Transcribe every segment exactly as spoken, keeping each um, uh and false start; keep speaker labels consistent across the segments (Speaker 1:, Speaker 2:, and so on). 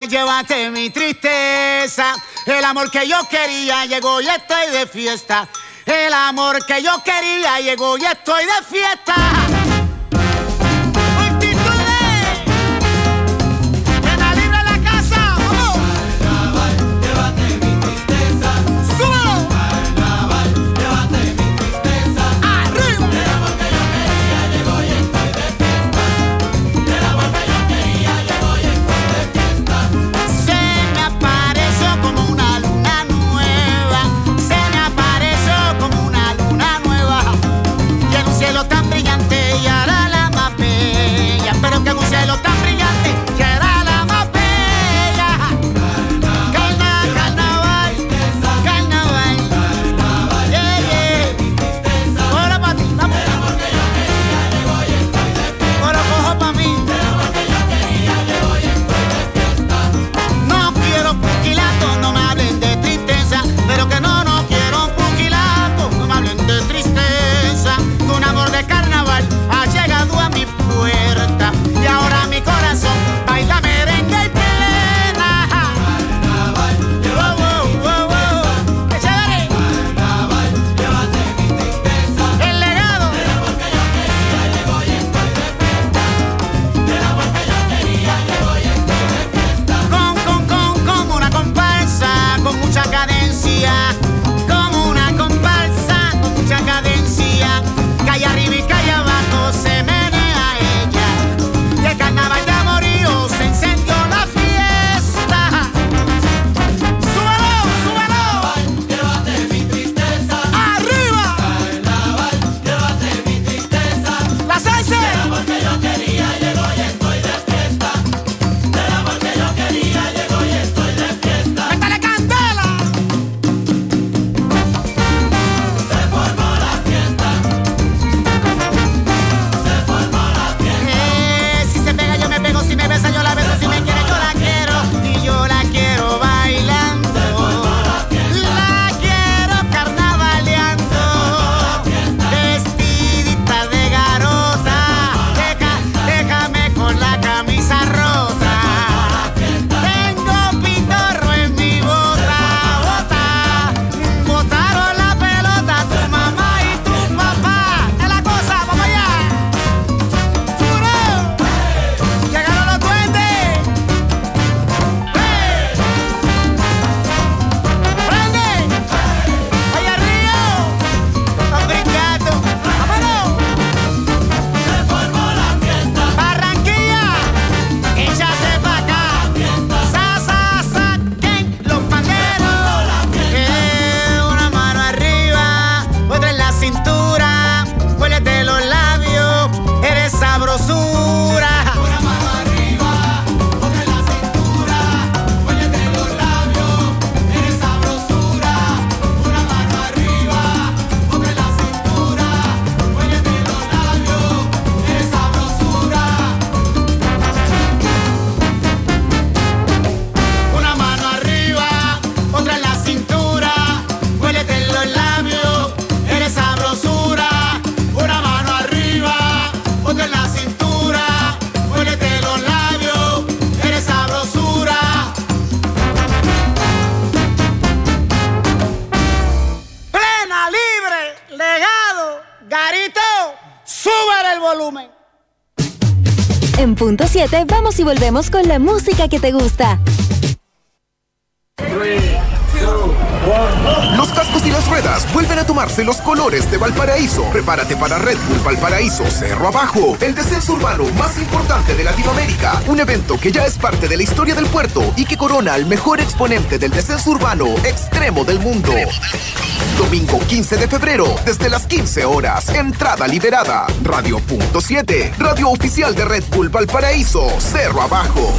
Speaker 1: llévate mi tristeza. El amor que yo quería llegó y estoy de fiesta. El amor que yo quería llegó y estoy de fiesta.
Speaker 2: En punto siete vamos y volvemos con la música que te gusta.
Speaker 3: Los cascos y las ruedas vuelven a tomarse los colores de Valparaíso. Prepárate para Red Bull Valparaíso Cerro Abajo, el descenso urbano más importante de Latinoamérica. Un evento que ya es parte de la historia del puerto y que corona al mejor exponente del descenso urbano extremo del mundo. Domingo quince de febrero, desde las quince horas. Entrada liberada. Radio punto siete, radio oficial de Red Bull Valparaíso Cerro Abajo.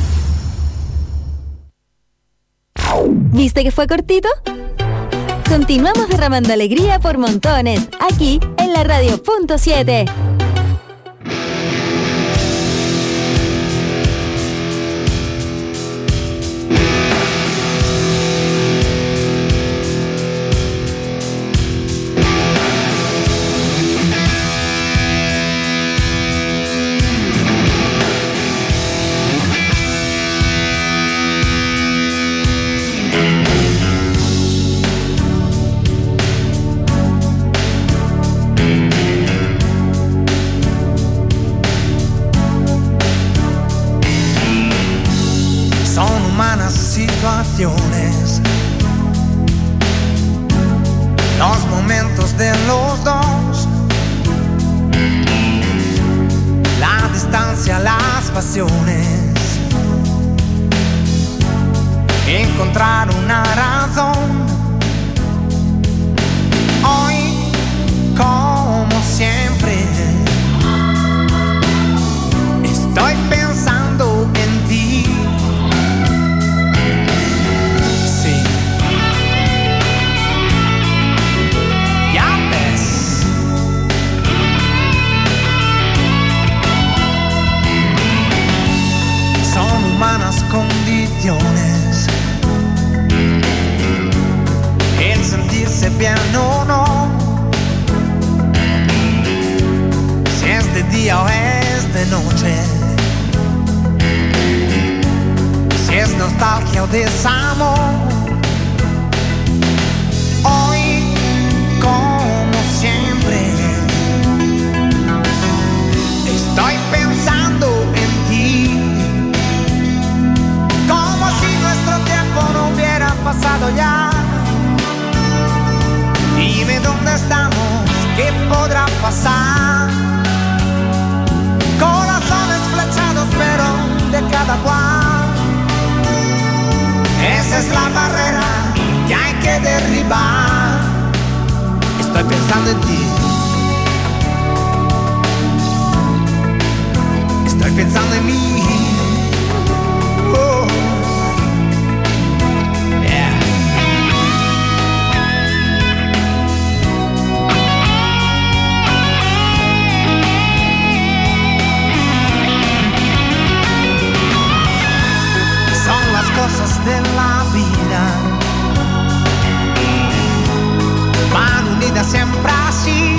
Speaker 2: ¿Viste que fue cortito? Continuamos derramando alegría por montones, aquí en la Radio punto siete.
Speaker 4: humanas situaciones, los momentos de los dos, la distancia, las pasiones, encontrar una razón. Hoy, como siempre, estoy pensando en ti. Sí, ya ves. Son humanas condiciones, el sentirse bien o no, si es de día o es de noche, si es nostalgia o desamor. Hoy, como siempre, estoy pensando en ti, como si nuestro tiempo no hubiera pasado ya. Dime dónde estamos, qué podrá pasar. Corazones flechados, pero de cada cual. Esa es la barrera que hay que derribar. Estoy pensando en ti. Estoy pensando en mí. Oh. Cosas de la vida van unidas siempre así.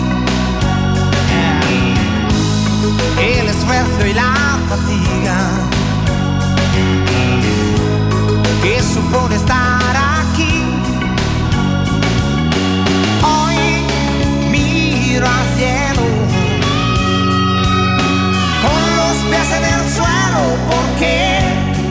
Speaker 4: El esfuerzo y la fatiga que supone estar aquí. Hoy miro al cielo con los pies en el suelo, porque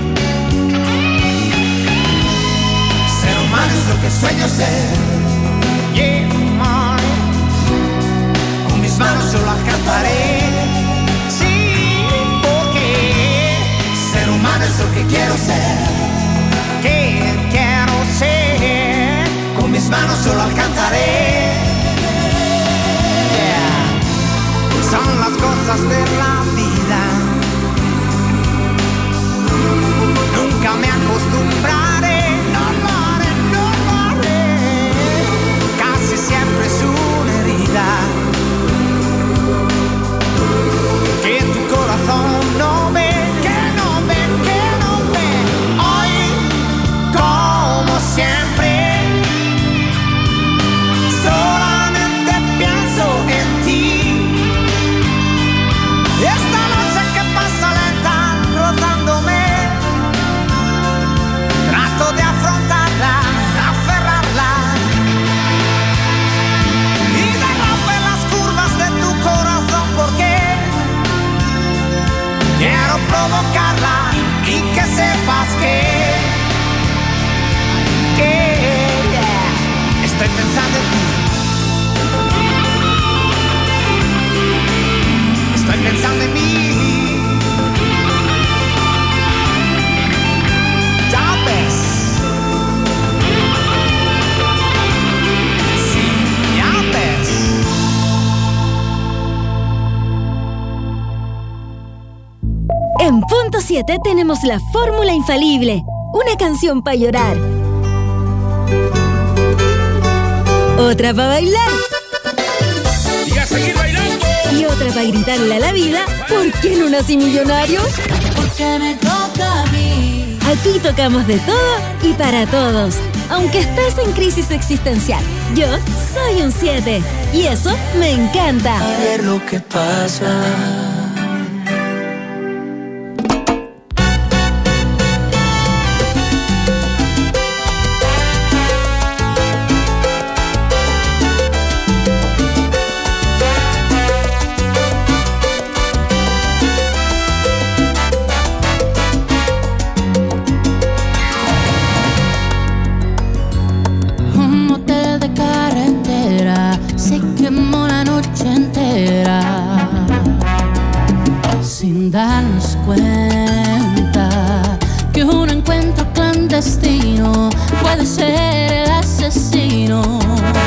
Speaker 4: es lo que sueño ser. Yeah, man. Con mis manos solo alcanzaré. Sí, porque ser humano es lo que quiero ser. Que quiero ser. Con mis manos solo alcanzaré. Yeah. Son las cosas de la vida. Nunca me acostumbraré. Siempre es una herida que tu corazón no ve, que no ve, que no ve. Hoy, como siempre, solamente pienso en ti. Esta noche que pasa lenta, rozándome, trato de afrontarla, aferrarla. Quiero provocarla y que sepas que, que yeah, estoy pensando en ti. Estoy pensando en mí. Ya ves. Sí, ya ves.
Speaker 2: En Punto siete tenemos la fórmula infalible. Una canción para llorar. Otra para bailar.
Speaker 5: Y a seguir bailando.
Speaker 2: Y otra para gritarle a la vida: ¿por qué no nací millonario?
Speaker 6: Porque me toca a mí.
Speaker 2: Aquí tocamos de todo y para todos. Aunque estés en crisis existencial, yo soy un siete. Y eso me encanta.
Speaker 6: A ver lo que pasa. un destino, puede ser el asesino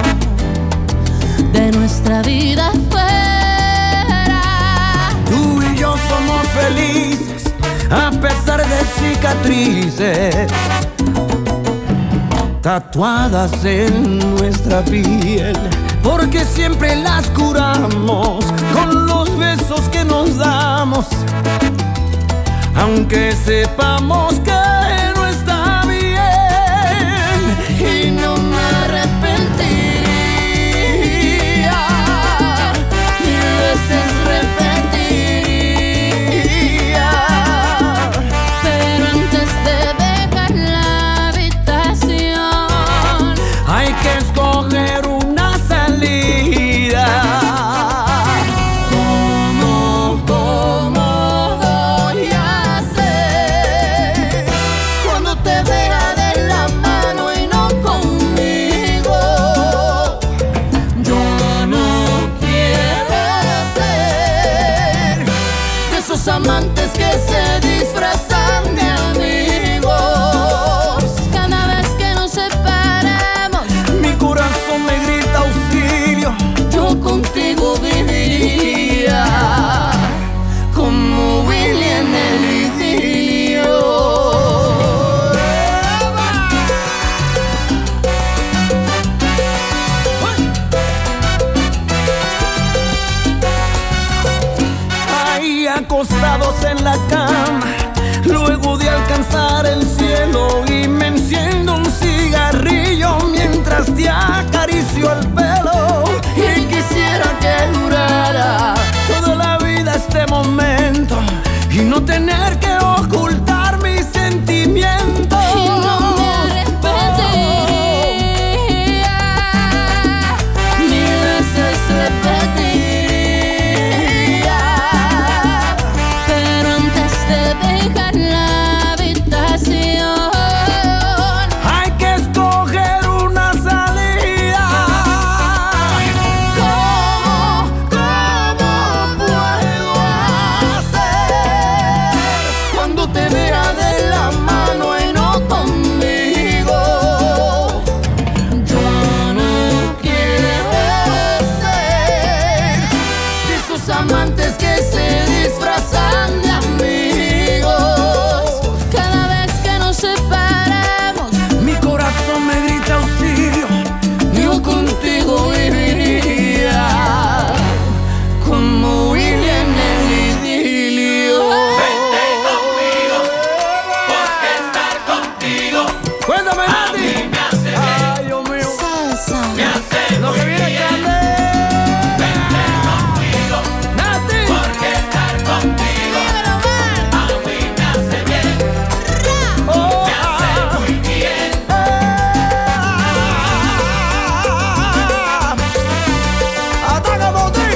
Speaker 6: de nuestra vida fuera.
Speaker 7: Tú y yo somos felices a pesar de cicatrices tatuadas en nuestra piel, porque siempre las curamos con los besos que nos damos, aunque sepamos que no está bien. Y no me arrepentiría, mil veces repetiría,
Speaker 6: pero antes de dejar la habitación
Speaker 7: hay que escoger una salida. ¿Cómo, cómo voy a hacer cuando te vea de la mano y no conmigo? Yo no quiero ser de esos amantes que se disfrazan de amigos.
Speaker 6: cada vez que nos separamos.
Speaker 7: Mi corazón me grita auxilio,
Speaker 6: Yo contigo viviría como Willy en el idilio.
Speaker 7: ahí acostados en la cama, luego de alcanzar el cielo, y me enciendo un cigarrillo mientras te acaricio el pelo. Y quisiera que durara toda la vida este momento y no tener que ocultar mis sentimientos.
Speaker 6: Y no me arrepentiría, mil veces repetiría, pero antes de dejar la habitación
Speaker 7: Hay que escoger una salida.
Speaker 6: ¿Cómo,
Speaker 7: ¿Cómo puedo hacer cuando te vea de la mano y no conmigo?
Speaker 6: yo no quiero
Speaker 7: Ser de esos amantes que se disfrazan de amigos.
Speaker 6: cada vez que nos separamos?
Speaker 7: Mi corazón me grita auxilio, yo contigo viviría como Willy en el idilio. Vente conmigo, porque estar contigo, cuéntame, Nati. Ay, Dios mío,
Speaker 6: Salsa.
Speaker 7: lo que viene es grande. Vente conmigo, Nati, porque estar contigo a mí me hace bien. Oh, me hace muy bien. Ataca, Motif.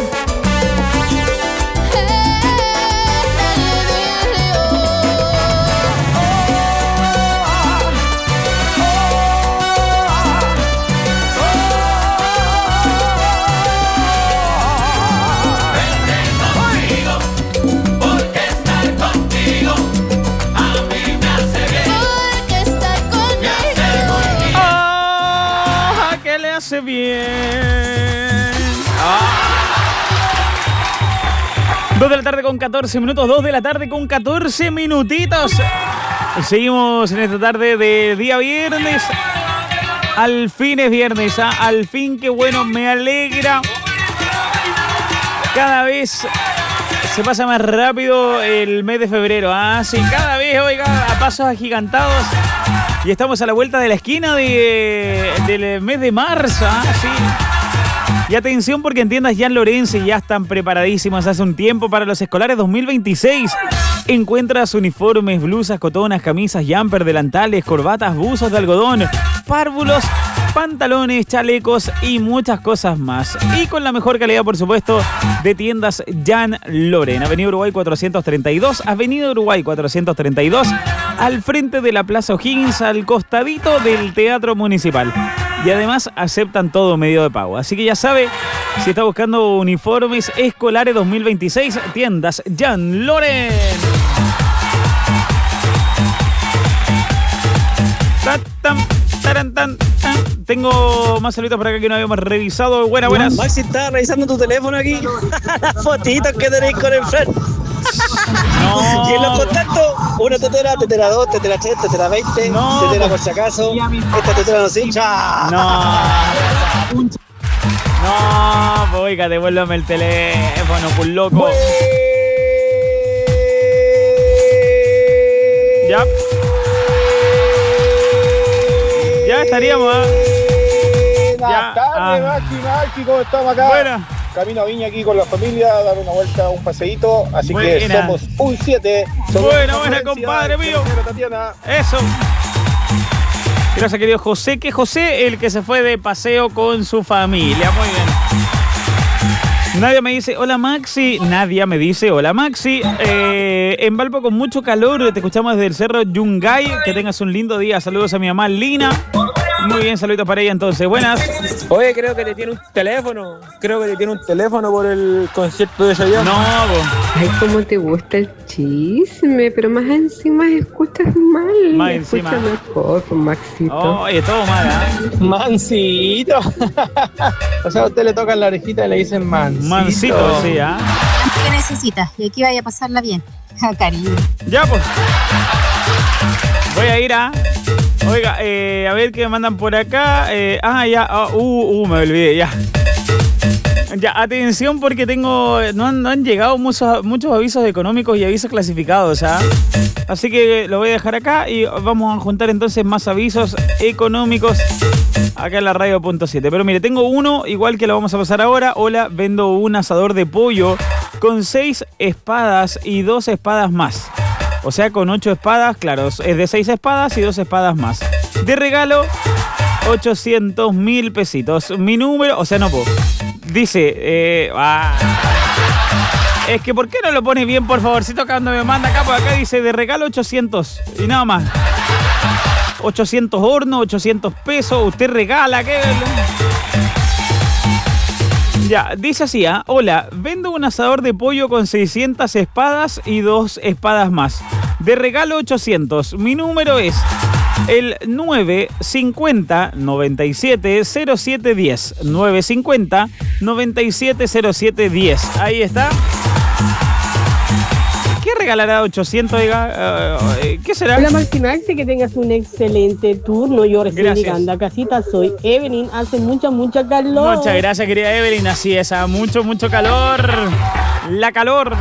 Speaker 7: Porque estar contigo a mí me hace bien.
Speaker 6: Porque estar conmigo.
Speaker 5: ¡Ah! ¿Qué le hace bien? dos de la tarde con catorce minutos, dos de la tarde con catorce minutitos. Seguimos en esta tarde de día viernes. Al fin es viernes, ¿ah? Al fin, qué bueno, me alegra. Cada vez se pasa más rápido el mes de febrero, ¿ah? Sí, cada vez, oiga, a pasos agigantados. Y estamos a la vuelta de la esquina de, del mes de marzo, ¿ah? Sí. Y atención, porque en tiendas Jan Lorenzi ya están preparadísimas hace un tiempo para los escolares dos mil veintiséis. Encuentras uniformes, blusas, cotonas, camisas, jumper, delantales, corbatas, buzos de algodón, párvulos, pantalones, chalecos y muchas cosas más. Y con la mejor calidad, por supuesto, de tiendas Jan Loren. Avenida Uruguay cuatrocientos treinta y dos, Avenida Uruguay cuatrocientos treinta y dos, al frente de la Plaza O'Higgins, al costadito del Teatro Municipal. Y además aceptan todo medio de pago. Así que ya sabe, si está buscando uniformes escolares dos mil veintiséis, tiendas Jan Loren. tan, taran, tan, tan. Tengo más saluditos por acá que no habíamos revisado. Buenas, buenas.
Speaker 8: Maxi, estaba revisando tu teléfono aquí. Las fotitos que tenéis con el Fred.
Speaker 5: No.
Speaker 8: Y en los contactos, una tetera, tetera dos, tetera tres, tetera veinte,
Speaker 5: No.
Speaker 8: tetera por si acaso. Esta tetera no se hincha.
Speaker 5: No. No, pues, oiga, devuélvame el teléfono, pues loco. Ya. Ya estaríamos, ¿eh?
Speaker 9: Buenas tardes,
Speaker 5: Ah.
Speaker 9: Maxi, Maxi, ¿cómo estamos acá?
Speaker 5: Buena.
Speaker 9: Camino a Viña aquí con la familia, dar una vuelta, un paseíto, así que
Speaker 5: Buena.
Speaker 9: somos un siete.
Speaker 5: Buena, buena, compadre mío.
Speaker 9: Tatiana.
Speaker 5: Eso. Gracias, querido José. Que José, el que se fue de paseo con su familia. Muy bien. Nadia me dice, hola Maxi. Nadia me dice, hola Maxi. Eh, en Valpo con mucho calor, te escuchamos desde el cerro Yungay. Que tengas un lindo día. Saludos a mi mamá Lina. Muy bien, saluditos para ella entonces. Buenas.
Speaker 8: Oye, creo que le tiene un teléfono. Creo que le tiene un teléfono por el concierto de Chayanne.
Speaker 5: No, bo.
Speaker 10: Ay, cómo te gusta el chisme, pero más encima escuchas mal.
Speaker 5: Más
Speaker 10: Escucha
Speaker 5: encima.
Speaker 10: mejor, pues, Maxito.
Speaker 5: Oye, todo mal, ¿eh?
Speaker 9: Mansito. O sea, a usted le tocan la orejita y le dicen mansito.
Speaker 5: Mansito, sí, ¿ah?
Speaker 11: ¿Qué necesitas? Y aquí vaya a pasarla bien. Ja, cariño.
Speaker 5: Ya, pues. Voy a ir a... Oiga, eh, a ver qué me mandan por acá. Eh, ah, ya. ah, uh, uh, me olvidé, ya. Ya, atención porque tengo... No han, no han llegado muchos, muchos avisos económicos y avisos clasificados, ¿ah? Así que lo voy a dejar acá y vamos a juntar entonces más avisos económicos acá en la radio punto siete. Pero mire, tengo uno, igual que lo vamos a pasar ahora. Hola, vendo un asador de pollo con seis espadas y dos espadas más. O sea, con ocho espadas, claro, es de seis espadas y dos espadas más. De regalo, ochocientos mil pesitos. Mi número, o sea, no puedo. Dice, eh, ah, es que ¿por qué no lo pone bien, por favorcito, cuando me manda acá? Por acá dice, de regalo ochocientos y nada más. ochocientos hornos, ochocientos pesos, usted regala, ¿qué? Ya, dice así, ¿ah? Hola, vendo un asador de pollo con seiscientas espadas y dos espadas más. De regalo ochocientos. Mi número es el nueve cincuenta noventa y siete cero siete diez. nueve cincuenta noventa y siete cero siete diez. Ahí está. ¿Qué regalará ochocientos, oiga? Uh, ¿Qué será?
Speaker 12: Hola Maxi Maxi, que tengas un excelente turno. Yo recién
Speaker 5: Gracias.
Speaker 12: llegando a casita, soy Evelyn, hace mucha, mucha calor.
Speaker 5: Muchas gracias, querida Evelyn. Así es, a mucho, mucho calor. La calor.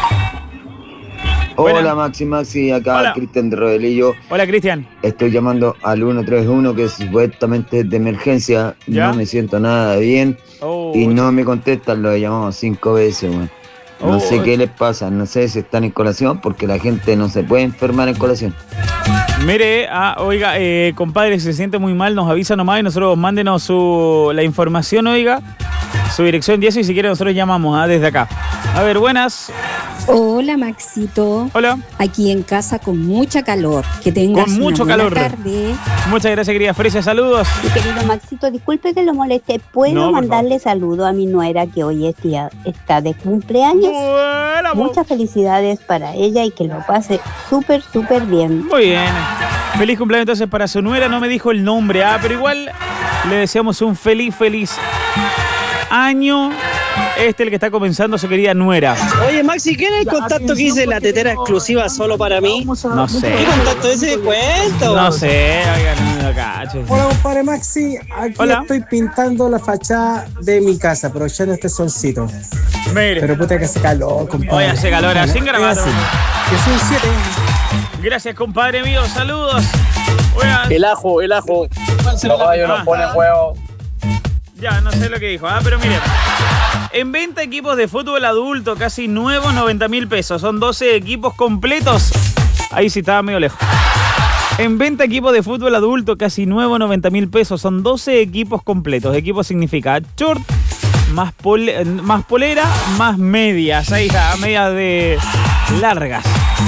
Speaker 13: Hola
Speaker 5: Buena.
Speaker 13: Maxi Maxi, acá
Speaker 5: Hola.
Speaker 13: Cristian de Rodelillo.
Speaker 5: Hola, Cristian.
Speaker 13: Estoy llamando al ciento treinta y uno que supuestamente es de emergencia.
Speaker 5: ¿Ya?
Speaker 13: No me siento nada bien
Speaker 5: Oh,
Speaker 13: y no me contestan, lo he llamado cinco veces, weón. No
Speaker 5: Oh.
Speaker 13: sé qué les pasa, no sé si están en colación porque la gente no se puede enfermar en colación.
Speaker 5: Mire, ah, oiga, eh, compadre, si se siente muy mal, nos avisa nomás y nosotros mándenos su, la información, oiga, su dirección y eso, y si quiere nosotros llamamos ah, desde acá. A ver, buenas.
Speaker 14: Hola Maxito.
Speaker 5: Hola.
Speaker 14: Aquí en casa con mucha calor. Que tengas
Speaker 5: Con mucho
Speaker 14: una buena
Speaker 5: calor.
Speaker 14: tarde.
Speaker 5: Muchas gracias, querida Frecia, saludos.
Speaker 15: Mi querido Maxito, disculpe que lo moleste. ¿Puedo
Speaker 5: No, por
Speaker 15: mandarle saludo a mi nuera que hoy es día- está de cumpleaños?
Speaker 5: Buena, mo-
Speaker 15: Muchas felicidades para ella y que lo pase súper, súper bien.
Speaker 5: Muy bien. Feliz cumpleaños entonces para su nuera, no me dijo el nombre, ah, pero igual le deseamos un feliz, feliz año. Este el que está comenzando su querida nuera.
Speaker 8: Oye, Maxi, ¿quién es el contacto que dice la tetera exclusiva solo para mí?
Speaker 5: No sé.
Speaker 8: ¿Qué contacto ese de cuento?
Speaker 5: No sé, oigan, no cacho.
Speaker 16: Hola, compadre Maxi. Aquí
Speaker 5: Hola.
Speaker 16: estoy pintando la fachada de mi casa, aprovechando este solcito.
Speaker 5: Mire.
Speaker 16: Pero puta que hace calor, compadre.
Speaker 5: Hoy hace calor, así
Speaker 16: Es
Speaker 5: grabado.
Speaker 16: así. Que es un siete.
Speaker 5: Gracias, compadre mío, saludos. Oigan.
Speaker 8: El ajo, el ajo.
Speaker 9: Los gallos nos ponen huevos.
Speaker 5: Ya, no sé lo que dijo, ah, pero miren. En venta equipos de fútbol adulto, casi nuevos, noventa mil pesos. Son doce equipos completos. Ahí sí estaba medio lejos. En venta equipos de fútbol adulto, casi nuevo, noventa mil pesos. Son doce equipos completos. Equipo significa short, más, pole- más polera, más medias. Ahí está, medias de largas.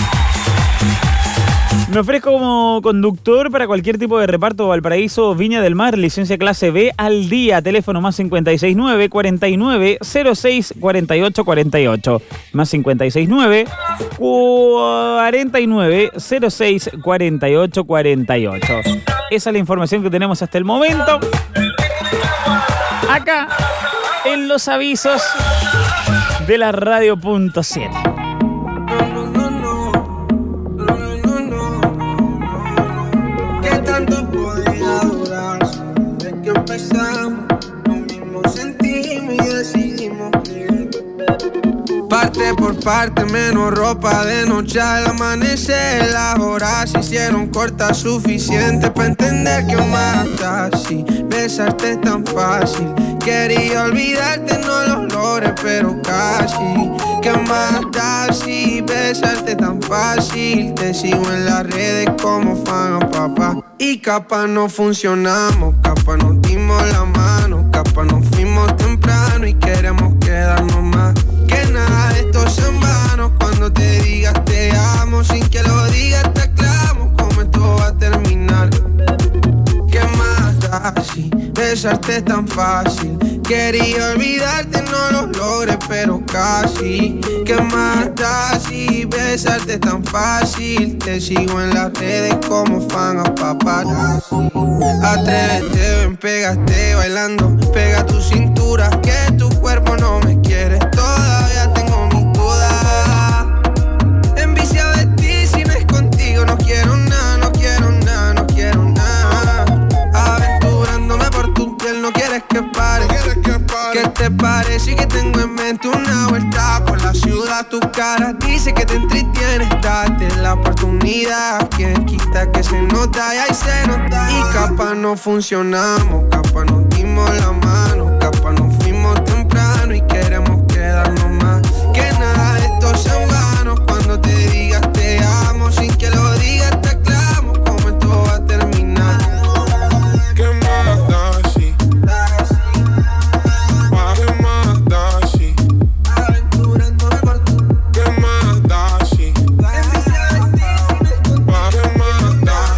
Speaker 5: Me ofrezco como conductor para cualquier tipo de reparto Valparaíso, Viña del Mar, licencia clase B al día. Teléfono más cincuenta y seis nueve, cuarenta y nueve, cero seis, cuarenta y ocho, cuarenta y ocho. Más cincuenta y seis nueve, cuarenta y nueve, cero seis, cuarenta y ocho, cuarenta y ocho. Esa es la información que tenemos hasta el momento. Acá, en los avisos de la Radio Punto siete.
Speaker 17: ¿Qué tanto podía durar? Desde que empezamos, lo mismo sentimos y decidimos creer. Parte por parte, menos ropa de noche al amanecer. Las horas se hicieron cortas, suficiente para entender que mata así. Besarte es tan fácil. Quería olvidarte, no lo logré, pero casi. Que mata así, besarte tan fácil. Te sigo en las redes como fan a papá. Y capaz no funcionamos, capaz nos dimos la mano, capaz nos fuimos temprano y queremos quedarnos más. Que nada de esto es en vano. Cuando te digas te amo, sin que lo digas te aclamo cómo esto va a terminar. ¿Qué más da si besarte es tan fácil? Quería olvidarte, no lo logré, pero casi. ¿Qué más da si besarte es tan fácil? Te sigo en las redes como fan a paparazzi. Atrévete, ven, pégate bailando. Pega tu cintura, que tu cuerpo no me quiere. Todavía tengo mis dudas. Enviciado de ti, si no es contigo no quiero nada, no quiero nada, no quiero nada. Aventurándome por tu piel, no quieres que pare. ¿Qué te parece que tengo en mente una vuelta por la ciudad? Tu cara dice que te entretienes, date la oportunidad. Quien quita que se nota y ahí se nota. Y capaz no funcionamos, capaz nos dimos la mano, capaz nos fuimos temprano y queremos quedarnos más. Que nada de esto es en vano. Cuando te digas te amo, sin que lo digas te aclamo cómo esto va a terminar.
Speaker 18: ¿Qué más da si? ¿Qué más da si?
Speaker 17: Aventurándome por tu.
Speaker 18: ¿Qué más da si? ¿Qué más da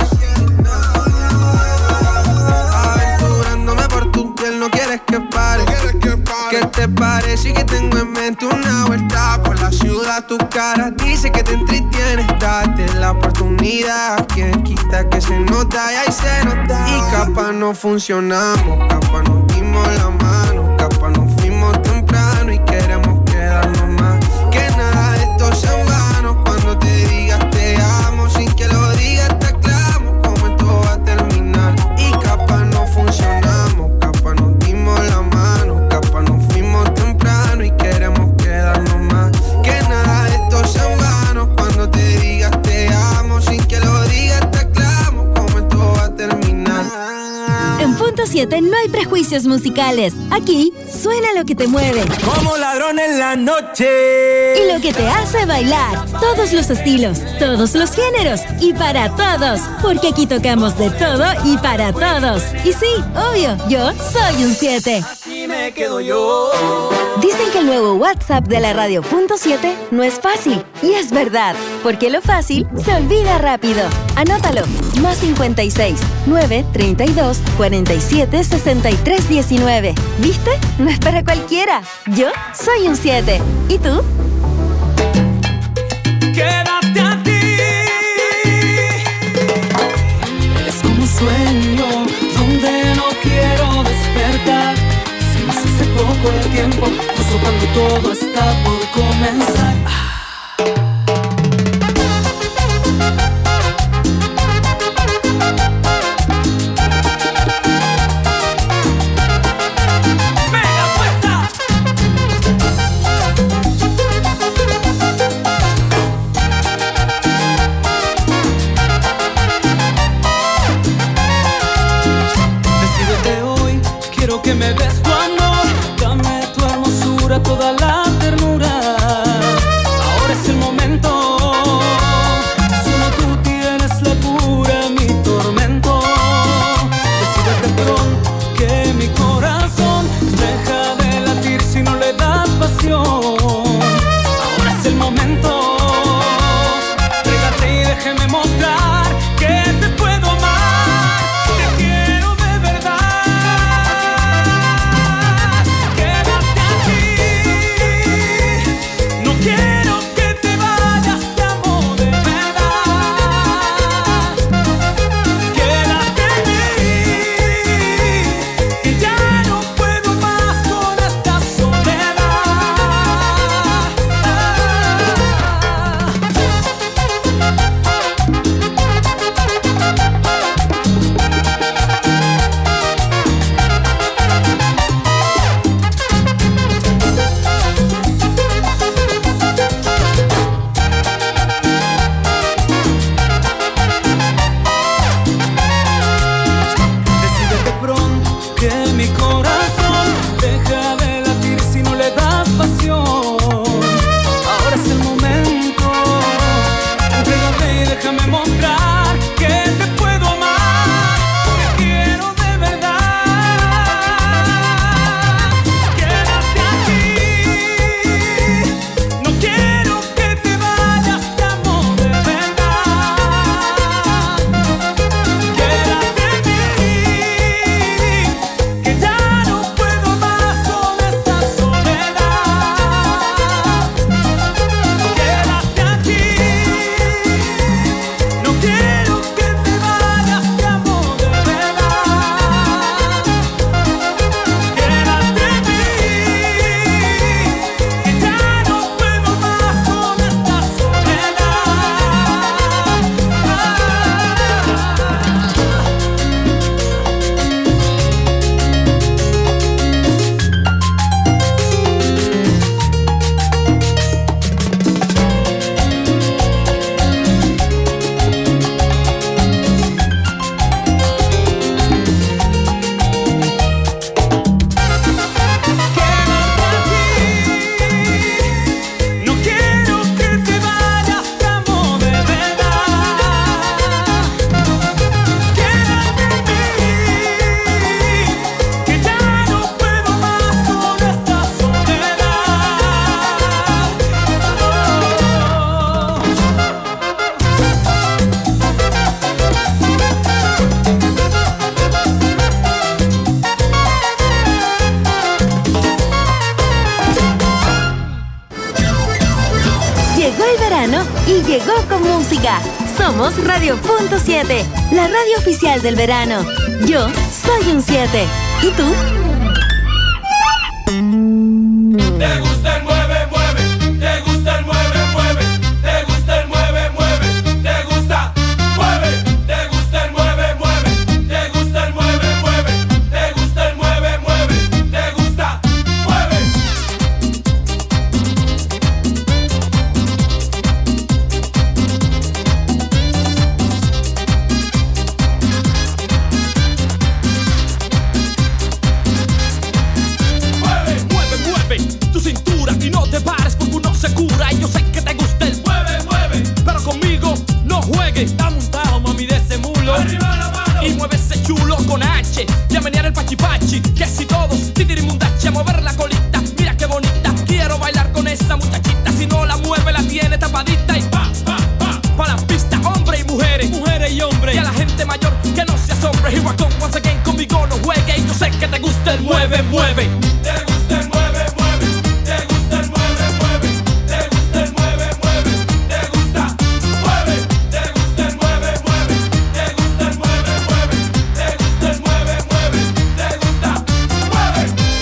Speaker 18: si?
Speaker 17: Aventurándome por tu piel, no quieres que pare. ¿Qué te parece que tengo en mente una vuelta por la ciudad? Tu cara dice que te entretienes, date la oportunidad. Quien quita que se nota y ahí se nota. Y capaz no funcionamos, capaz nos dimos la mano, capaz nos fuimos temprano y queremos quedarnos más. Que nada de esto es en vano. Cuando te digas te amo, sin que lo digas te aclamo cómo esto va a terminar. Y capaz no funcionamos, capaz nos dimos la mano, capaz nos fuimos temprano y queremos quedarnos más. Que nada de esto es en vano. Cuando te digas te amo, sin que lo digas te aclamo cómo esto va a terminar.
Speaker 2: En Punto siete no hay prejuicios musicales. Aquí suena lo que te mueve.
Speaker 7: Como ladrón en la noche.
Speaker 2: Y lo que te hace bailar. Todos los estilos, todos los géneros y para todos. Porque aquí tocamos de todo y para todos. Y sí, obvio, yo soy un siete.
Speaker 7: Así me quedo yo.
Speaker 2: Dicen que el nuevo WhatsApp de la Radio Punto siete no es fácil. Y es verdad, porque lo fácil se olvida rápido. Anótalo. Más cincuenta y seis, nueve, treinta y dos, cuarenta y siete, sesenta y tres, diecinueve. ¿Viste? No es para cualquiera. Yo soy un siete. ¿Y tú?
Speaker 7: Quédate a ti. Es como un sueño donde no quiero despertar. Se nos hace poco el tiempo, justo cuando todo está por comenzar. Que me des tu amor, dame tu hermosura, toda la ternura. Ahora es el momento, solo tú tienes la cura, mi tormento. Decídete pronto que mi corazón deja de latir si no le das pasión. Ahora es el momento, trégate y déjeme mostrar que te puedo amar. Te quiero de verdad.
Speaker 2: y llegó con música. Somos Radio Punto siete, la radio oficial del verano. Yo soy un siete. ¿Y tú?
Speaker 4: ¿Te gusta el mueve, mueve? ¿Te gusta el mueve, mueve? ¿Te gusta el mueve, mueve? ¿Te gusta? Mueve. ¿Te gusta el mueve, mueve? ¿Te gusta el mueve, mueve? ¿Te gusta el mueve, mueve? ¿Te gusta? Mueve.
Speaker 19: Mueve, mueve tu cintura y no te pares porque uno se cura. Y yo sé que te gusta el mueve, mueve, pero conmigo no juegues. Está montado, mami, de ese mulo. Arriba la mano. Y mueve ese chulo con H. Y a menear el pachipachi. Que si todos titirimundache, a mover la colita. Mira qué bonita. Quiero bailar con esa muchachita. Si no la mueve, la tiene tapadita. Y pa, pa, pa. Pa la pista, hombres y mujeres. Mujeres y hombres. Y a la gente mayor que no se asombre. Y con once again conmigo no juegue. Y yo sé que te gusta el mueve, mueve.
Speaker 4: ¿Te gusta el mueve, mueve? ¿Te gusta el mueve, mueve? ¿Te gusta el mueve, mueve? ¿Te gusta? Mueve. ¿Te gusta el mueve, mueve? ¿Te gusta el mueve, mueve? ¿Te gusta el mueve, mueve? ¿Te gusta? Mueve.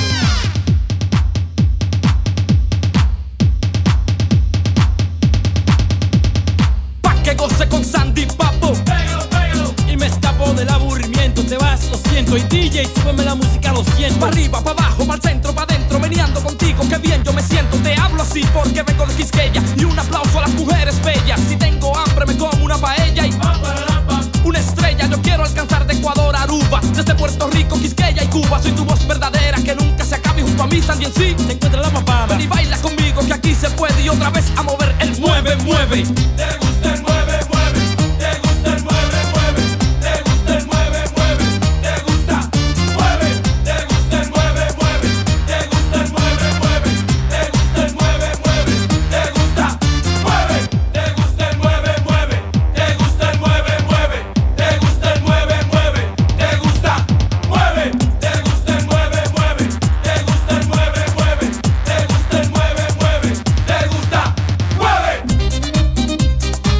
Speaker 19: Pa' que goce con Sandy Papo. Pégalo, pégalo. Y me escapo del aburrimiento. Te vas, lo siento. Y D J, súbeme la música, lo siento. Pa' arriba, pa' abajo, pa' el centro, pa' adentro. Meneando contigo, qué bien yo me siento. Te hablo así porque vengo de Quisqueya. Y un aplauso a las mujeres bellas. Si tengo hambre me como una paella. Y una estrella, yo quiero alcanzar de Ecuador a Aruba. Desde Puerto Rico, Quisqueya y Cuba. Soy tu voz verdadera, que nunca se acabe. Junto a mí, Sandy en sí, te encuentra la papada. Ven y baila conmigo, que aquí se puede. Y otra vez a mover el mueve, mueve.
Speaker 4: ¿Te gusta el mueve, mueve? ¿Te gusta el mueve, mueve? ¿Te gusta el mueve, mueve? ¿Te gusta? Mueve. ¿Te gusta el mueve, mueve? ¿Te gusta el mueve, mueve? ¿Te gusta el mueve, mueve? ¿Te gusta? Mueve. ¿Te gusta el mueve, mueve? ¿Te gusta el mueve, mueve? ¿Te gusta el mueve, mueve? ¿Te gusta? Mueve. ¿Te gusta el mueve, mueve? ¿Te gusta el mueve, mueve? ¿Te gusta el mueve, mueve? ¿Te gusta? Mueve.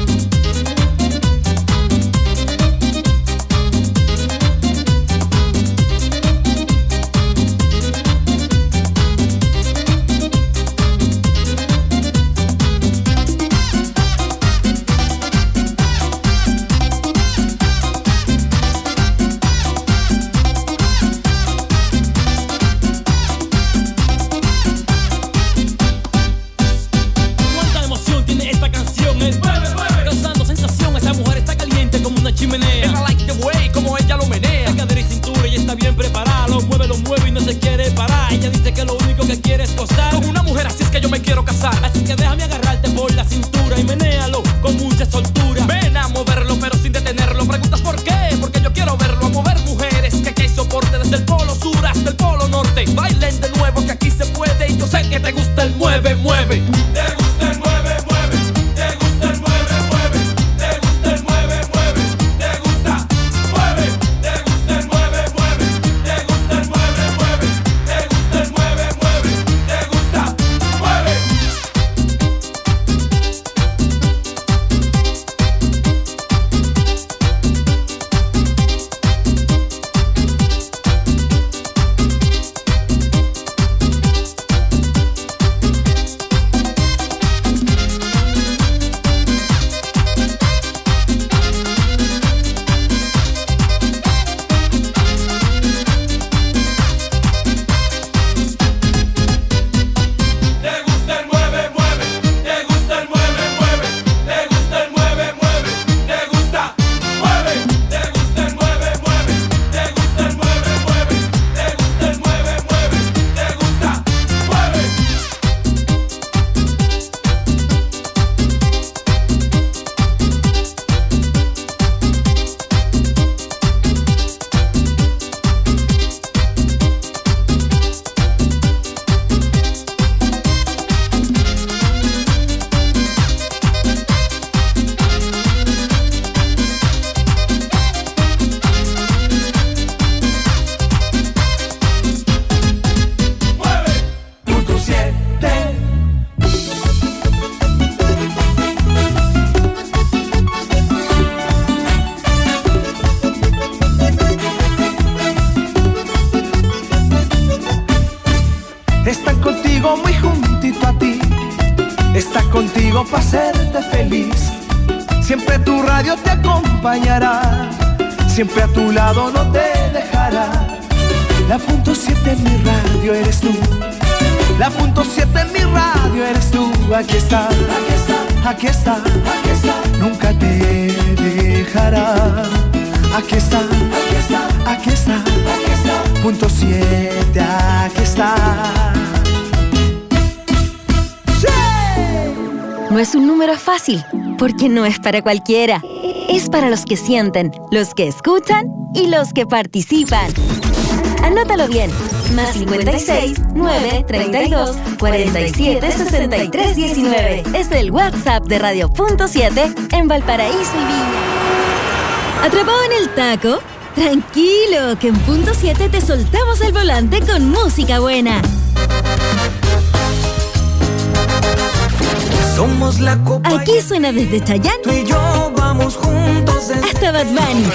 Speaker 19: Cuánta emoción tiene esta canción. Es mueve, mueve, causando sensación. Esa mujer está caliente como una chimenea. And I like the way como ella lo menea. De cadera y cintura, ella está bien preparada. Lo mueve, lo mueve y no se quiere parar. Ella dice que lo único que quiere es gozar. Con una mujer así es que yo me quiero casar. Así que déjame agarrarte por la cintura y menéalo con mucha soltura. Ven a moverlo pero sin detenerlo. Preguntas por qué, porque yo quiero verlo. A mover mujeres que aquí hay soporte. Desde el polo sur hasta el polo norte. Bailen de nuevo que aquí se puede. Y yo sé que te gusta el mueve, mueve.
Speaker 4: ¿Te gusta el mueve, mueve? ¿Te gusta el mueve, mueve? ¿Te gusta el mueve, mueve? ¿Te gusta? Mueve. ¿Te gusta el mueve, mueve? ¿Te gusta el mueve, mueve? ¿Te gusta el mueve, mueve? ¿Te gusta? Mueve.
Speaker 20: vivo para hacerte feliz. Siempre tu radio te acompañará, siempre a tu lado no te dejará. La punto siete en mi radio eres tú, la punto siete en mi radio eres tú. Aquí está, aquí está, aquí está, aquí está, nunca te dejará. Aquí está, aquí está, aquí está, aquí está, punto siete, aquí está. ¡Sí!
Speaker 2: No es un número fácil, porque no es para cualquiera. Es para los que sienten, los que escuchan y los que participan. Anótalo bien. Más cincuenta y seis, nueve, treinta y dos, cuarenta y siete, sesenta y tres, diecinueve. Es el WhatsApp de Radio Punto siete en Valparaíso y Viña. ¿Atrapado en el taco? Tranquilo, que en Punto siete te soltamos el volante con música buena.
Speaker 4: Somos la copa.
Speaker 2: Aquí suena desde Chayanne.
Speaker 4: Tú y yo vamos juntos desde...
Speaker 2: hasta Bad Bunny.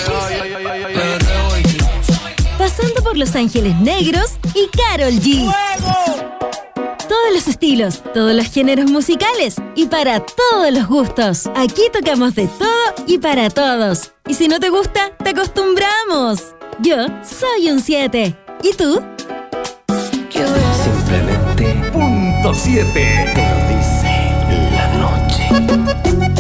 Speaker 2: Pasando por Los Ángeles Negros y Karol G. ¡Fuego! Todos los estilos, todos los géneros musicales y para todos los gustos. Aquí tocamos de todo y para todos. Y si no te gusta, te acostumbramos. Yo soy un siete. ¿Y tú?
Speaker 20: Simplemente punto siete. Te lo dice la noche.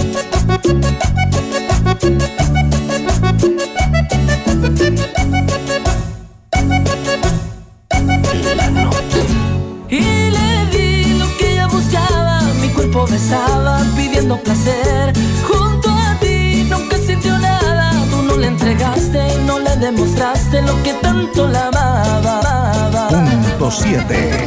Speaker 20: La noche.
Speaker 4: Y le di lo que ella buscaba, mi cuerpo besaba pidiendo placer. Junto a ti nunca sintió nada, tú no le entregaste y no le demostraste lo que tanto la amaba.
Speaker 20: Punto siete.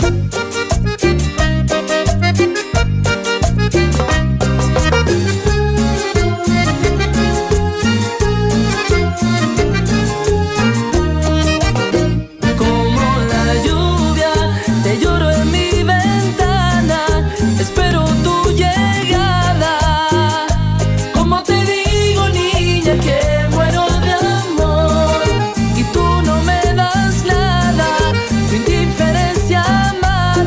Speaker 4: Y tú no me das nada, tu indiferencia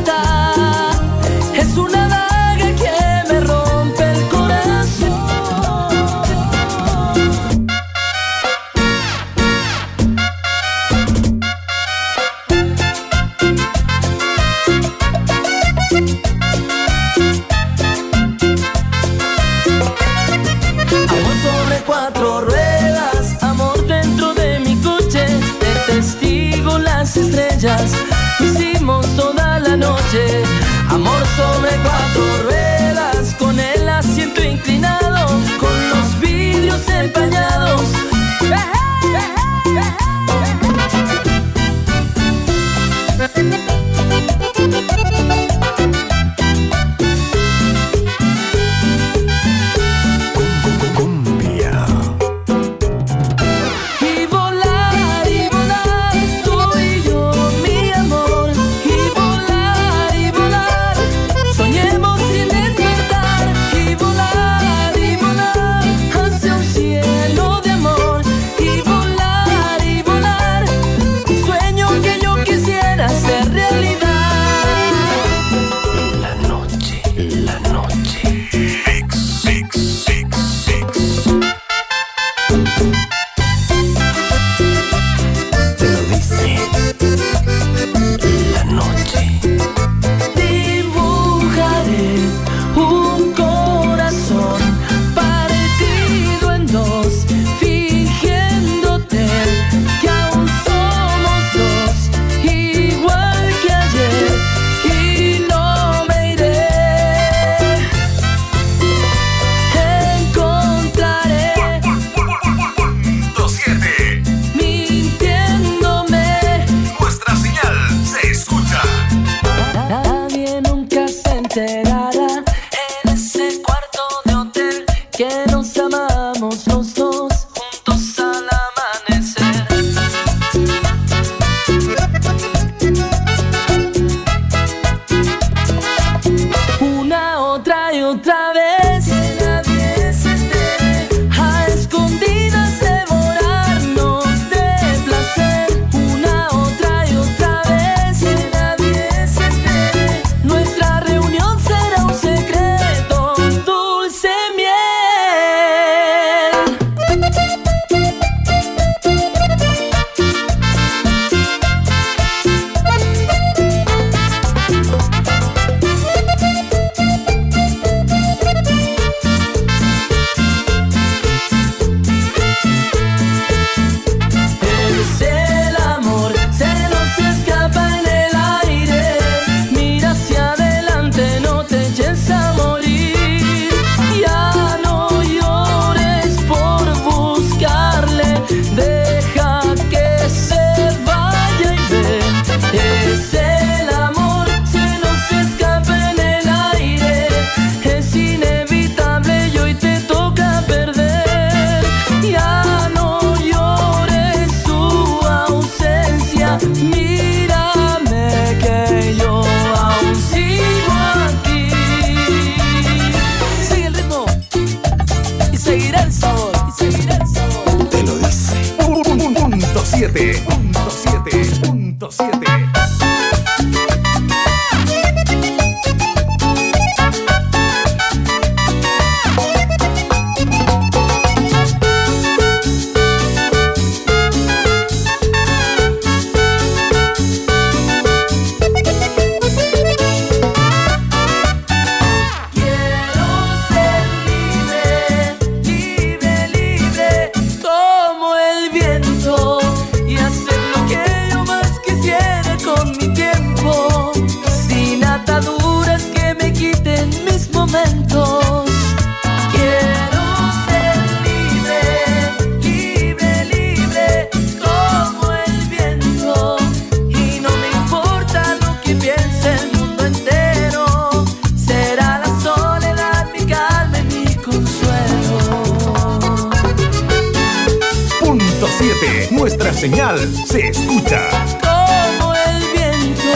Speaker 3: siete. Punto siete. Punto siete. Nuestra señal se escucha
Speaker 20: como el viento.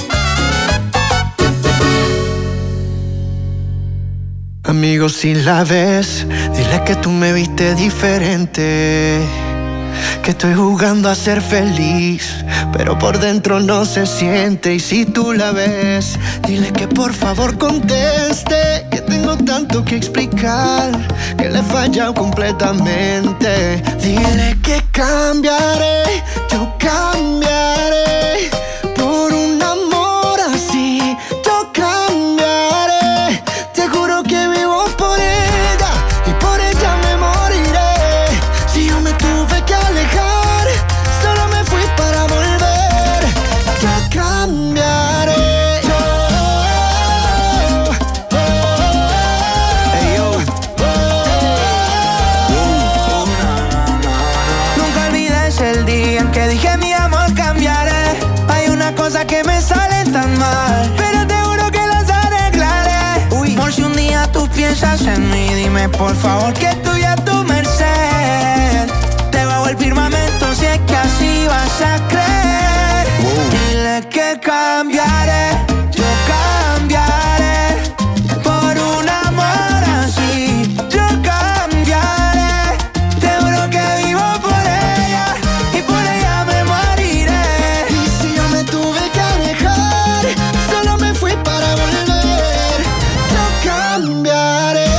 Speaker 20: Amigo, si la ves, dile que tú me viste diferente, que estoy jugando a ser feliz, pero por dentro no se siente. Y si tú la ves, dile que por favor conteste, que tengo tanto que explicar, que le he fallado completamente. Dile que cambiaré, yo cambiaré por un amor así. Yo cambiaré, te juro que vivo por ella y por ella me moriré. Si yo me tuve que alejar, solo me fui para volver. Yo cambiaré. Yo, oh, oh, oh, hey, yo. Oh, oh. Nunca olvides el día en que dije mi amor cambiaré. Hay una cosa que me sale tan mal, pero te juro que las arreglaré. Uy, por si un día tú piensas en mí, dime por favor que estoy a tu merced. Debajo el firmamento, si es que así vas a creer. uh. Dile que cambiaré, yo cambiaré por un amor así. Yo cambiaré, te juro que vivo por ella y por ella me moriré. Y si yo me tuve que alejar, solo me fui para volver. Yo cambiaré.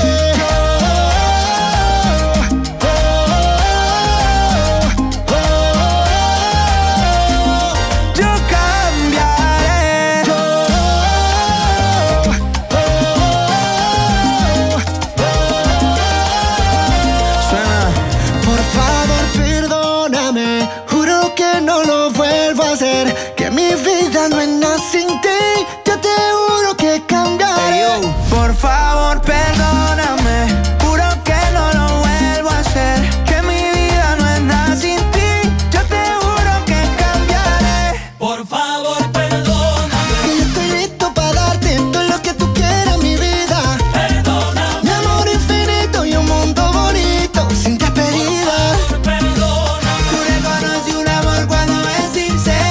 Speaker 20: No es nada sin ti, yo te juro que cambiaré. Hey, por favor, perdóname, juro que no lo vuelvo a hacer. Que mi vida no es nada sin ti, yo te juro que cambiaré. Por favor, perdóname, que yo estoy listo para darte todo lo que tú quieras, mi vida. Perdóname, mi amor infinito y un mundo bonito sin despedida. Por favor, perdóname, tú reconoces un amor cuando es sincero.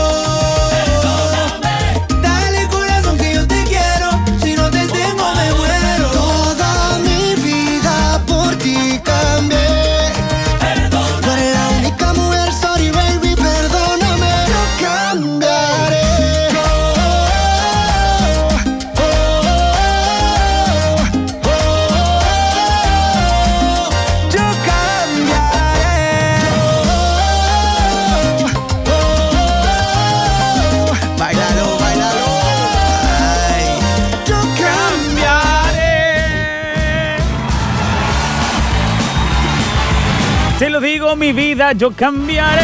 Speaker 5: Te lo digo, mi vida, yo cambiaré.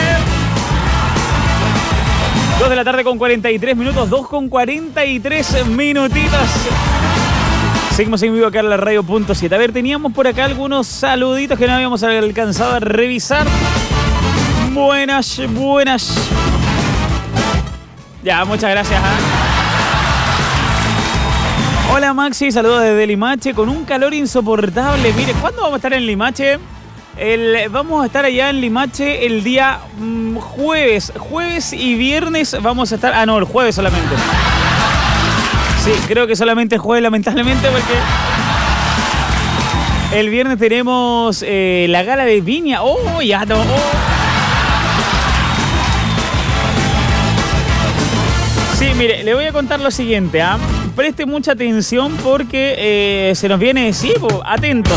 Speaker 5: dos de la tarde con cuarenta y tres minutos, dos con cuarenta y tres minutitos. Seguimos en vivo acá en la radio punto siete. A ver, teníamos por acá algunos saluditos que no habíamos alcanzado a revisar. Buenas, buenas. Ya, muchas gracias. ¿eh? Hola Maxi, saludos desde Limache con un calor insoportable. Mire, ¿cuándo vamos a estar en Limache? El, vamos a estar allá en Limache el día mmm, jueves. Jueves y viernes vamos a estar... Ah, no, el jueves solamente. Sí, creo que solamente el jueves, lamentablemente, porque... El viernes tenemos eh, la gala de Viña. ¡Oh, ya no! Oh. mire, le voy a contar lo siguiente, ¿ah? ¿eh? Preste mucha atención porque eh, se nos viene, sí, po, atentos.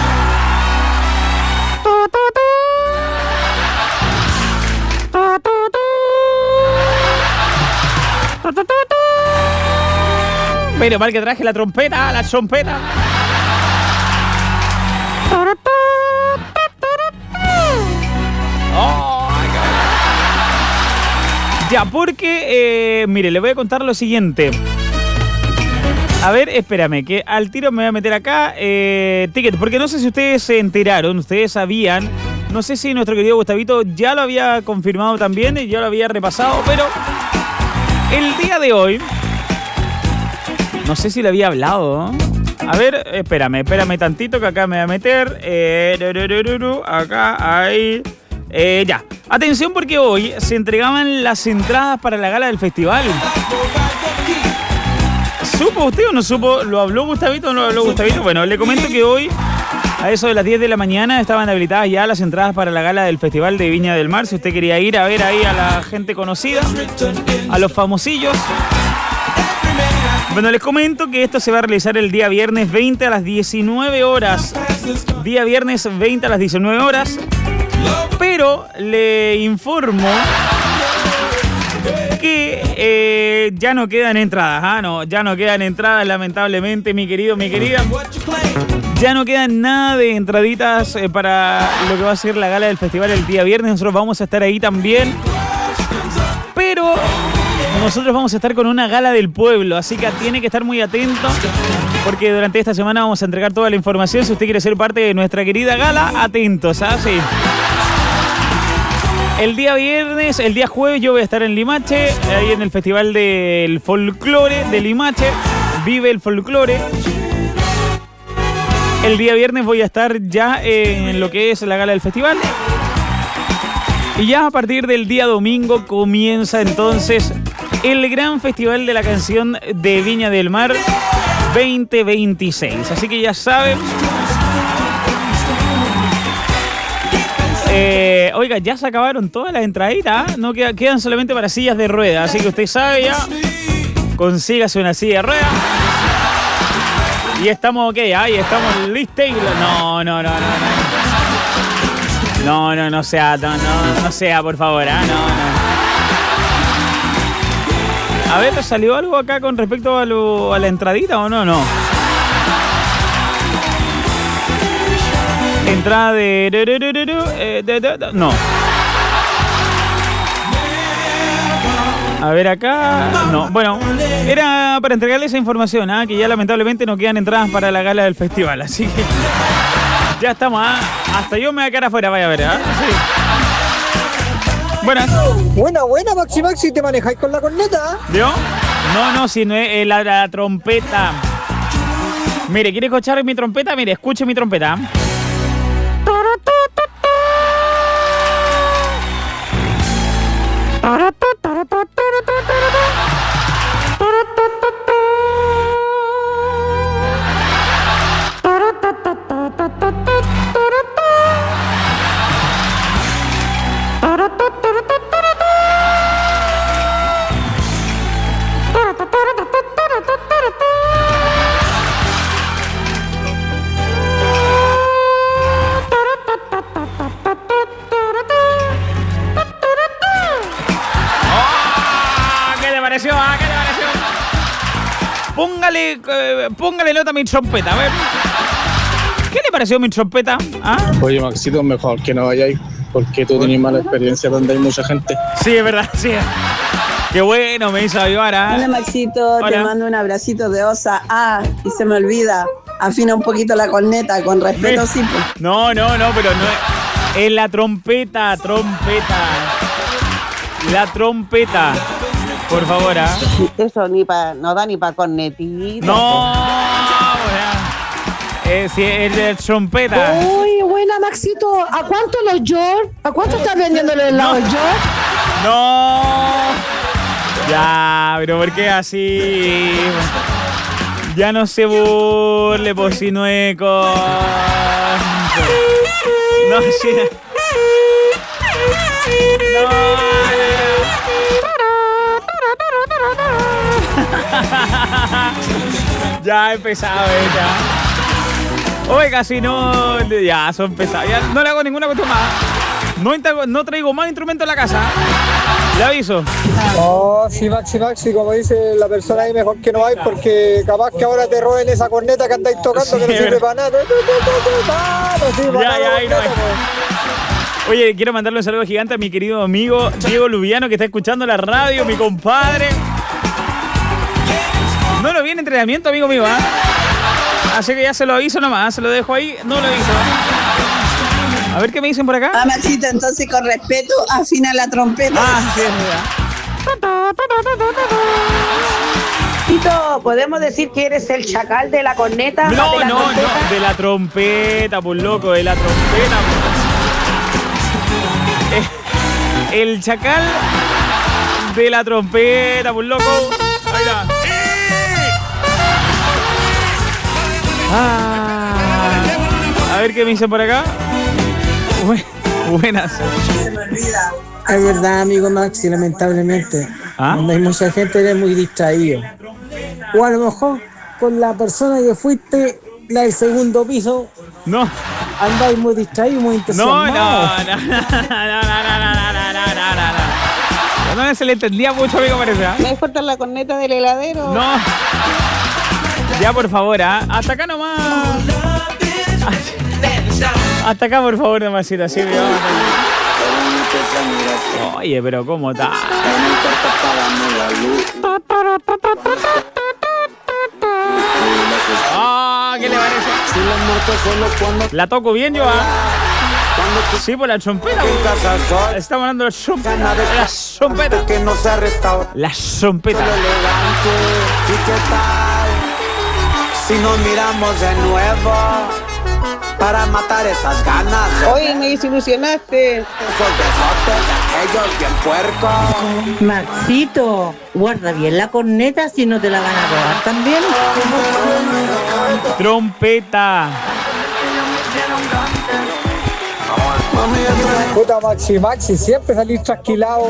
Speaker 5: Pero mal que traje la trompeta, la trompeta. Oh, ya, porque, eh, mire, le voy a contar lo siguiente. A ver, espérame, que al tiro me voy a meter acá. Eh, ticket, porque no sé si ustedes se enteraron, ustedes sabían. No sé si nuestro querido Gustavito ya lo había confirmado también y ya lo había repasado, pero el día de hoy, no sé si le había hablado, ¿no? A ver, espérame, espérame tantito que acá me voy a meter. Eh, acá, ahí. Eh, ya. Atención porque hoy se entregaban las entradas para la gala del festival. ¿Supo usted o no supo? ¿Lo habló Gustavito o no lo habló Gustavito? Bueno, le comento que hoy, a eso de las diez de la mañana, estaban habilitadas ya las entradas para la gala del Festival de Viña del Mar. Si usted quería ir a ver ahí a la gente conocida, a los famosillos. Bueno, les comento que esto se va a realizar el día viernes veinte a las diecinueve horas. Día viernes veinte a las diecinueve horas. Pero le informo que eh, ya no quedan entradas. Ah, no, ya no quedan entradas, lamentablemente, mi querido, mi querida. Ya no quedan nada de entraditas eh, para lo que va a ser la gala del festival el día viernes. Nosotros vamos a estar ahí también. Pero nosotros vamos a estar con una gala del pueblo, así que tiene que estar muy atento porque durante esta semana vamos a entregar toda la información. Si usted quiere ser parte de nuestra querida gala, atentos, ¿ah? Sí. El día viernes, el día jueves yo voy a estar en Limache, ahí en el Festival del Folclore de Limache. Vive el Folclore. El día viernes voy a estar ya en lo que es la gala del festival. Y ya a partir del día domingo comienza entonces el gran festival de la canción de Viña del Mar veinte veintiséis. Así que ya saben. Eh, oiga, ya se acabaron todas las entraditas. No quedan, quedan solamente para sillas de ruedas. Así que usted sabe ya. Consígase una silla de ruedas. Y estamos ok, ahí estamos listos. No, no, no, no, no. No, no, no sea, no, no, no sea, por favor, ¿eh? No, no. A ver, ¿te salió algo acá con respecto a, lo, a la entradita o no? No. Entrada de... Eh, de, de, de no. A ver acá... No, bueno, era para entregarle esa información, ¿eh? Que ya lamentablemente no quedan entradas para la gala del festival, así que... Ya estamos, ¿eh? Hasta yo me voy a quedar afuera, vaya a ver, ¿eh? Sí. Buenas.
Speaker 21: Buena, buena, Maxi Maxi, ¿te manejáis con la corneta?
Speaker 5: ¿Yo? No, no, si no es eh, la, la trompeta. Mire, ¿quiere escuchar mi trompeta? Mire, escuche mi trompeta. Ah, ¿qué le pareció? Póngale, eh, póngale nota a mi trompeta, a ver. ¿Qué le pareció mi trompeta? ¿Ah?
Speaker 9: Oye, Maxito, mejor que no vayáis, porque tú tenés mala experiencia donde hay mucha gente.
Speaker 5: Sí, es verdad, sí. Qué bueno, me hizo avivar, ¿ah?
Speaker 22: Hola, Maxito, Hola. Te mando un abracito de osa. Ah, y se me olvida, afina un poquito la corneta, con respeto, sí. Pues.
Speaker 5: No, no, no, pero no es... Es la trompeta, trompeta. La trompeta. Por favor, ¿ah?
Speaker 22: ¿eh? Eso ni pa, no da ni para cornetita.
Speaker 5: No, eh, sí, es de trompeta.
Speaker 21: Uy, buena, Maxito. ¿A cuánto los York? ¿A cuánto estás vendiendo los helados
Speaker 5: no.
Speaker 21: York?
Speaker 5: No. Ya, pero ¿por qué así? Ya no se burle, por si no es con... No, sí. No. Ya he empezado, eh, ya. Oiga, si no... Ya, son pesados. Ya no le hago ninguna cuestión más. No, integro, no traigo más instrumentos a la casa. Le aviso.
Speaker 1: Oh, sí, Maxi, Maxi, como dice la persona ahí, mejor que no hay, porque capaz que ahora te roben esa corneta que andáis tocando, sí, que no sirve para nada. No sirve para
Speaker 5: ya,
Speaker 1: nada.
Speaker 5: Ya, ahí no hay. Oye, quiero mandarle un saludo gigante a mi querido amigo Diego Lubiano, que está escuchando la radio, mi compadre. No lo vi en entrenamiento, amigo mío, ¿eh? Así que ya se lo aviso nomás, se lo dejo ahí, no lo aviso. A ver qué me dicen por acá.
Speaker 22: Ah, Maxito, entonces con respeto, afina la trompeta.
Speaker 5: Ah, sí, es verdad.
Speaker 21: Tito, ¿podemos decir que eres el chacal de la corneta?
Speaker 5: No,
Speaker 21: de la
Speaker 5: no,
Speaker 21: trompeta?
Speaker 5: no, de la trompeta, por loco, de la trompeta. Eh, el chacal de la trompeta, por loco. Ahí está. Ah, a ver qué me dicen por acá. Buenas.
Speaker 22: Se me olvida.
Speaker 16: Es verdad, amigo Maxi, lamentablemente.
Speaker 5: ¿Ah?
Speaker 16: Donde hay mucha gente eres muy distraído. O a lo mejor con la persona que fuiste, la del segundo piso.
Speaker 5: No.
Speaker 16: Andáis muy distraído, muy entusiasmado.
Speaker 5: No, no, no, no, no, no, no, no, no, no. No se le entendía mucho, amigo, parece. ¿eh?
Speaker 12: ¿Me cortas la corneta del heladero?
Speaker 5: No. Ya, por favor, ¿eh? Hasta acá nomás. Hasta acá, por favor, demasiado así, digamos. Oye, pero ¿cómo está? Ah, ¿qué le parece? La toco bien yo, ¿ah? Sí, por la trompeta. Estamos hablando de la trompeta. La trompeta.
Speaker 4: Que no se ha arrestado.
Speaker 5: La trompeta.
Speaker 4: ¿Y qué tal? Si nos miramos de nuevo para matar esas ganas.
Speaker 12: Oye, me desilusionaste.
Speaker 4: Esos besotes de aquellos bien puercos.
Speaker 15: Maxito, guarda bien la corneta si no te la van a robar también.
Speaker 5: Trompeta.
Speaker 1: Puta Maxi, Maxi, siempre salís trasquilado.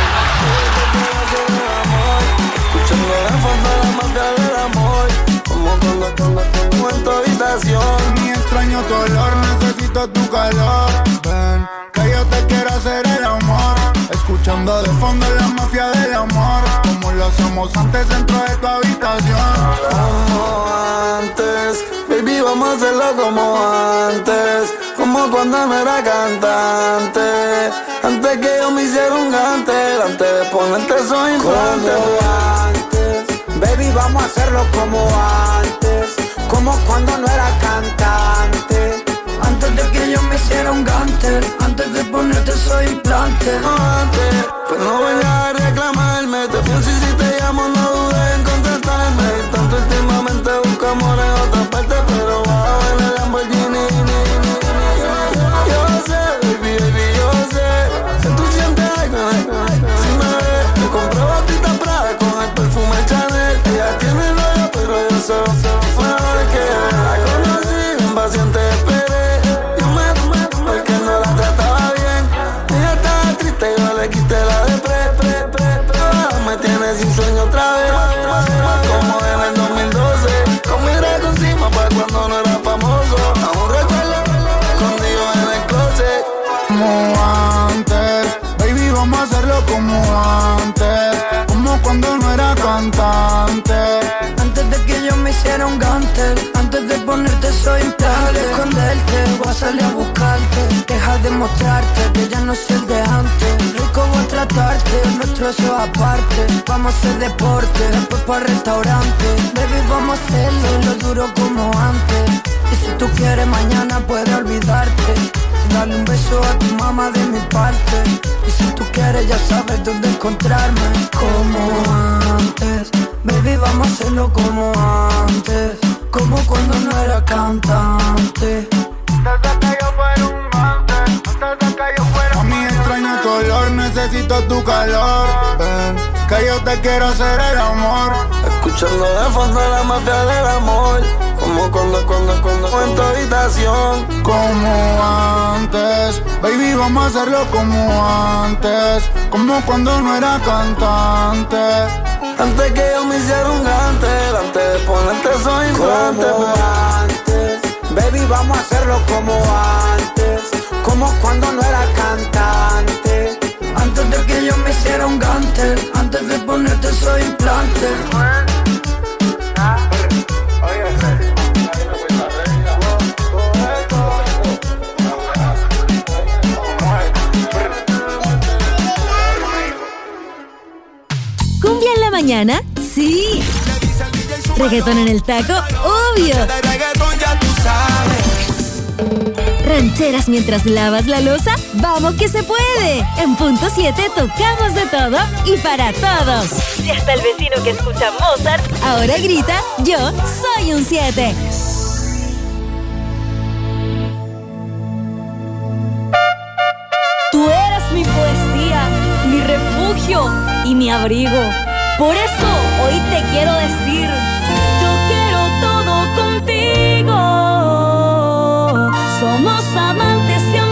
Speaker 4: Escuchando de fondo la mafia del amor. Como cuando, cuando, cuando en tu habitación.
Speaker 18: Mi extraño tu olor, necesito tu calor. Ven, que yo te quiero hacer el amor. Escuchando de fondo la mafia del amor. Como lo hacemos antes dentro de tu habitación.
Speaker 4: Como antes, baby, vamos a hacerlo como antes. Como cuando no era cantante. Antes que yo me hiciera un gante. Antes de ponerte soy implante. Como antes, baby, vamos a hacerlo como antes. Como cuando no era cantante. Antes de que yo me hiciera un gantel. Antes de ponerte soy implante. Antes, pues no vengas a reclamarme. Te pienso y si te llamo no dudes en contestarme. Tanto últimamente busco amor en otra parte. Pero bajo en el Lamborghini. Yo sé, baby, baby, yo sé. Que tú sientes algo. Si me ves, me compro botita Prada con el perfume Chanel. Ella tiene novio, pero yo solo mejor que la conocí, impaciente esperé. Yo me tomé porque no la trataba bien. Ella estaba triste, yo le quité la de pre, pre, pre, pre. Ahora me tiene sin sueño otra vez. Como en el dos mil doce, con mi raco encima pa' cuando no era famoso. Aún recuerdo, escondido en el closet.
Speaker 18: Como antes, baby, vamos a hacerlo como antes. Como cuando no era cantante.
Speaker 4: Antes de que yo me hiciera un gantel. Antes de ponerte soy implante. De esconderte, voy a salir a buscarte. Deja de mostrarte que ya no soy el de antes. Rico voy a tratarte, nuestro eso aparte. Vamos a hacer deporte, después para restaurante. Baby, vamos a hacerlo, lo duro como antes. Y si tú quieres mañana puedes olvidarte. Dale un beso a tu mamá de mi parte. Y si tú quieres ya sabes dónde encontrarme. Como antes, baby, vamos a hacerlo como antes. Como cuando no era cantante.
Speaker 18: Antes de que yo fuera un gante. Antes de que yo fuera un mami, extraño tu olor, necesito tu calor. Ven, que yo te quiero hacer el amor.
Speaker 4: Escuchando de fondo la mafia del amor. Como cuando, cuando, cuando en tu habitación.
Speaker 18: Como antes, baby, vamos a hacerlo como antes. Como cuando no era cantante.
Speaker 20: Antes que yo me hiciera un gante, antes de ponerte soy implante.
Speaker 17: Como antes, baby, vamos a hacerlo como antes, como cuando no era cantante.
Speaker 20: Antes de que yo me hiciera un gante, antes de ponerte soy implante.
Speaker 2: ¿Cumbia en la mañana? Sí. ¿Reggaetón en el taco? Obvio. ¿Rancheras mientras lavas la loza? ¡Vamos que se puede! En Punto siete tocamos de todo y para todos. Y hasta el vecino que escucha Mozart ahora grita, yo soy un siete.
Speaker 6: Tú eres mi poesía, mi refugio y mi abrigo. Por eso hoy te quiero decir, yo quiero todo contigo. Somos amantes y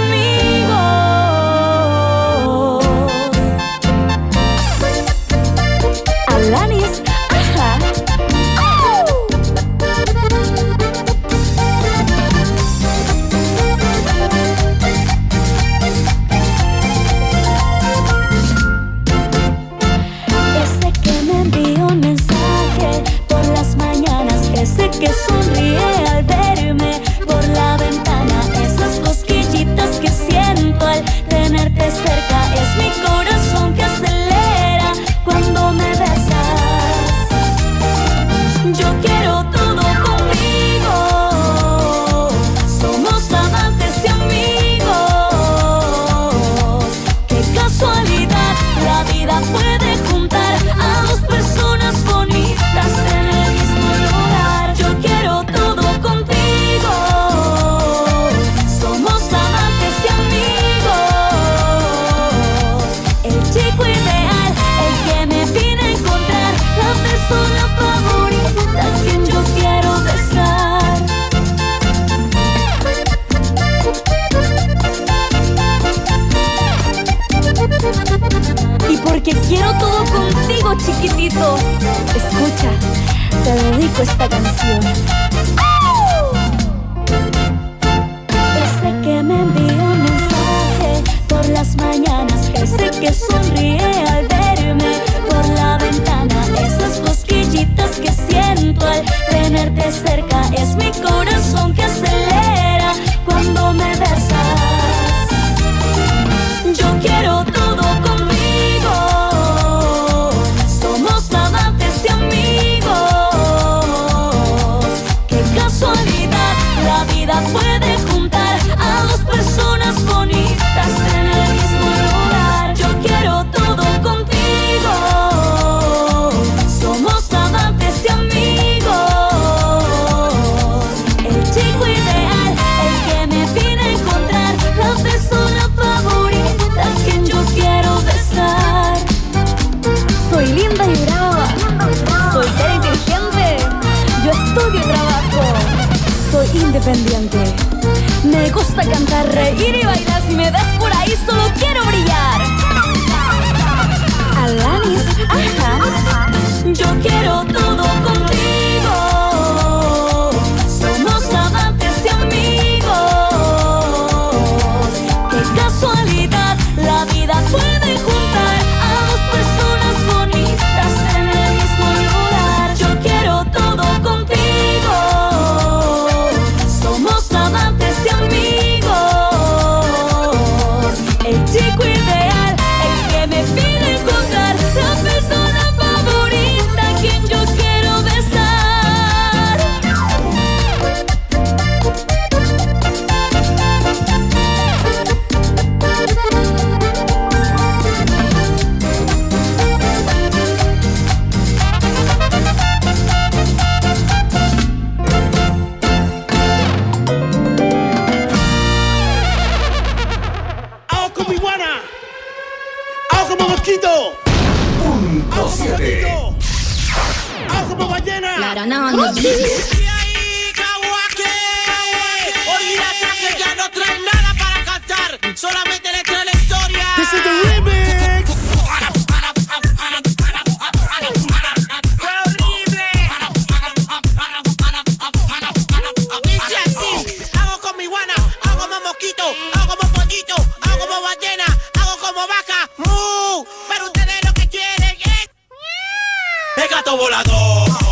Speaker 6: amigos. Alanis, ajá. Ese que me envió un mensaje por las mañanas, ese que sonríe al verme por la ventana, esas cosquillitas que siento al tenerte cerca, es mi corazón que acelera cuando me besas. Yo quiero todo conmigo, somos amantes y amigos. Qué casualidad, la vida puede juntar a dos personas bonitas en el mismo lugar. Yo quiero todo contigo, somos amantes y amigos. El chico ideal, el que me vine a encontrar, la persona favorita a quien yo quiero besar. Y porque quiero todo contigo, chiquitito, escucha, te dedico esta canción. Ese que me envió un mensaje por las mañanas, ese que sonríe al verme por la ventana, esas cosquillitas que siento al tenerte cerca, es mi corazón que acelera cuando me besas. Yo quiero todo conmigo, somos amantes y amigos. Qué casualidad, la vida puede juntar a dos personas bonitas en el mismo lugar. Yo quiero todo contigo, somos amantes y amigos. El chico ideal, el que me vine a encontrar, la persona favorita a quien yo quiero besar. Soy linda y brava, soy tan inteligente, yo estudio y trabajo, soy independiente. Me gusta cantar, reír y bailar, si me das por ahí solo quiero brillar. Alanis, ajá. Yo quiero todo contigo, somos amantes y amigos. Qué casualidad, la vida puede juntar a dos personas bonitas en el mismo lugar. Yo quiero todo contigo, somos amantes y amigos. El chico ideal, el que me pide encontrar, la persona favorita a quien yo quiero besar.
Speaker 19: ¡Ao como iguana! ¡Ao como mosquito!
Speaker 3: Punto siete.
Speaker 19: ¡Ao como ballena!
Speaker 4: Olvídate que ya no trae nada para cantar, solamente le trae la historia.
Speaker 19: This is the remix.
Speaker 4: volador.